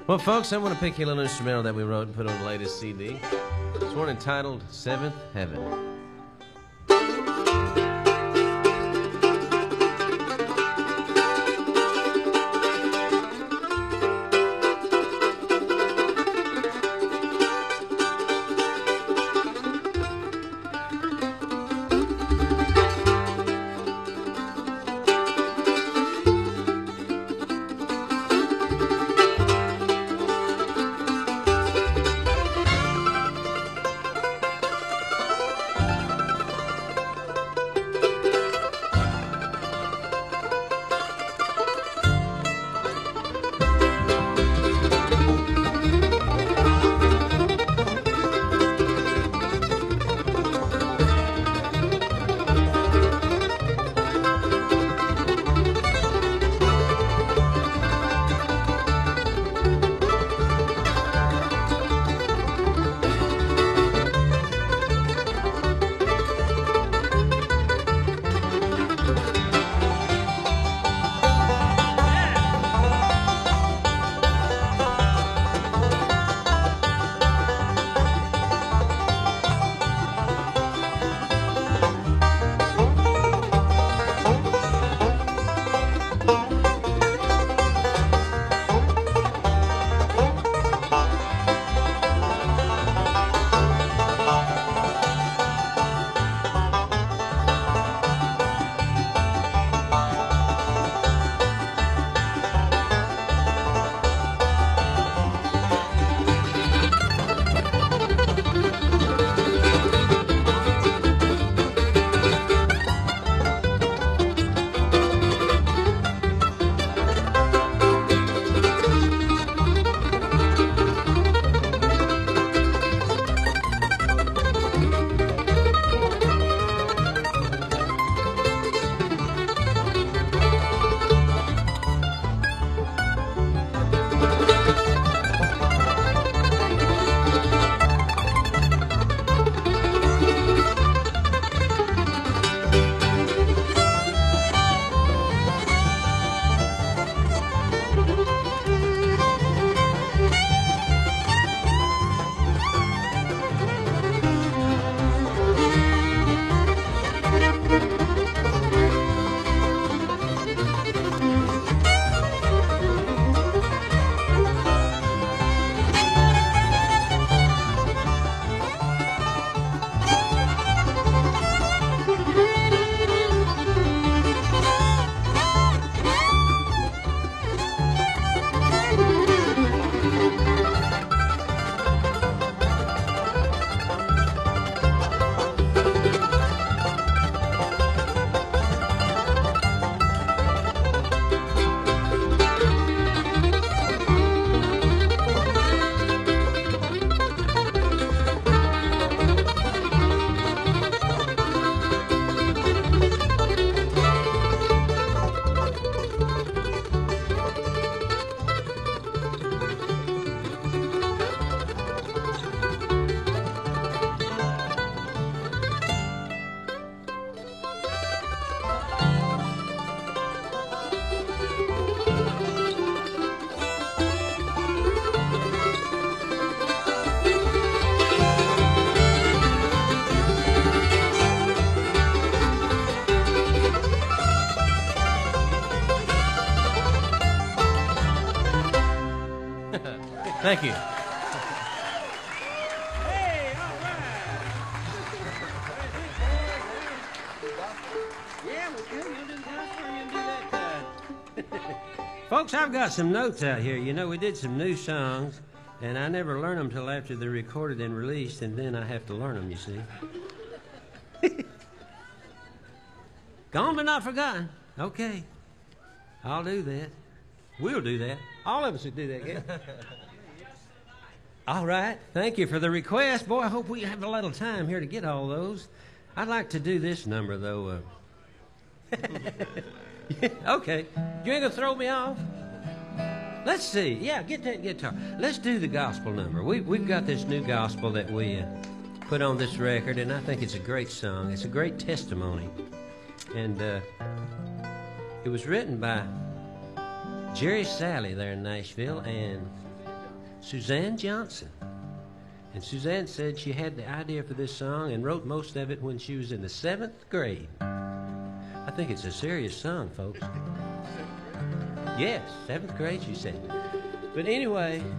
Well, folks, I want to pick you a little instrumental that we wrote and put on the latest CD. It's one entitled Seventh Heaven. Thank you. Hey, all right. Yeah, well, good. You'll do the gospel or you'll do that. Folks, I've got some notes out here. You know, we did some new songs, and I never learn them till after they're recorded and released, and then I have to learn them, you see. Gone but not forgotten. Okay. I'll do that. We'll do that. All of us will do that, yeah. All right. Thank you for the request. Boy, I hope we have a little time here to get all those. I'd like to do this number, though. Okay. You ain't going to throw me off? Let's see. Yeah, get that guitar. Let's do the gospel number. We've got this new gospel that we put on this record, and I think it's a great song. It's a great testimony. And it was written by Jerry Salley there in Nashville, and Suzanne Johnson. And Suzanne said she had the idea for this song and wrote most of it when she was in the 7th grade. I think it's a serious song, folks. Yes, 7th grade, she said. But anyway,